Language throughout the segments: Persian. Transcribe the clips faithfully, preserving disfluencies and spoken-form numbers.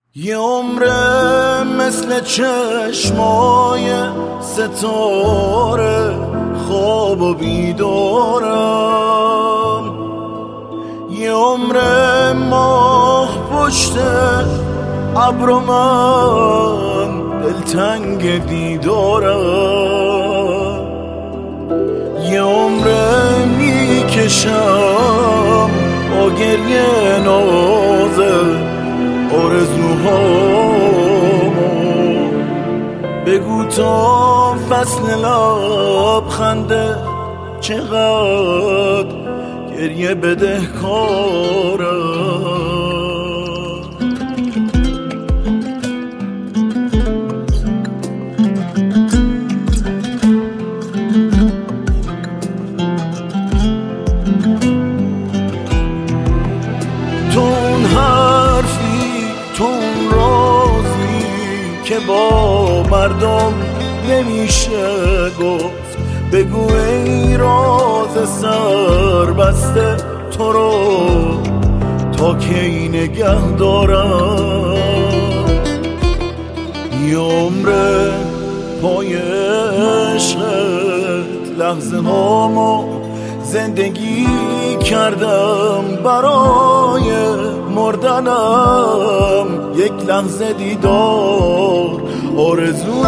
یه عمره مثل چشمای ستاره خواب و بیدارم، یه عمره ماه پشت ابر و من دلتنگ دیدارم، یه عمره میکشم با گریه نازه آرزوهامو، بگو تا فصل لبخنده چقدر گریه بدهکارم. تو اون حرفی، تو اون رازی که با مردم نمیشه گفت، بگو ای راز سر بسته تو رو تا کی نگه دارم. یه عمره پای عشقت لحظه هامو زندگی کردم، برای مردنم یک لحظه دیدار آرزو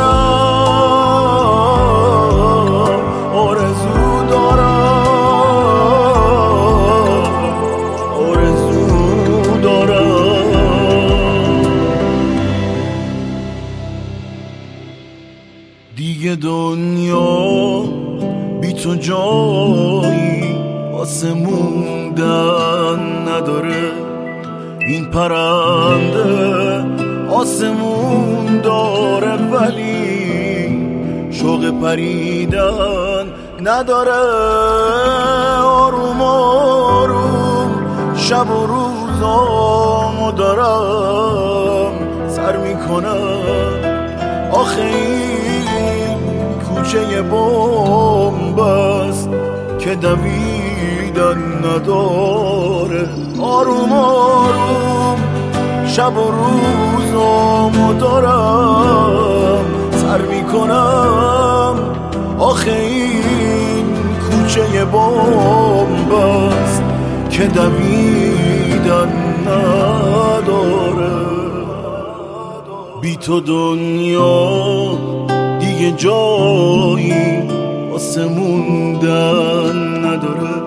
دارم، آرزو دارم، آرزو دارم. دیگه دنیا بی تو جایی واسه موندن نداره، این پرنده آسمون داره ولی شوق پریدن نداره. آروم آروم شب و روزامو دارم سر میکنم، آخه این کوچه بمب است که دویدن نداره. آروم آروم شب و روزامو دارم سر میکنم، آخه این کوچه بمب است که دویدن نداره. بی تو دنیا دیگه جایی واسه موندن نداره.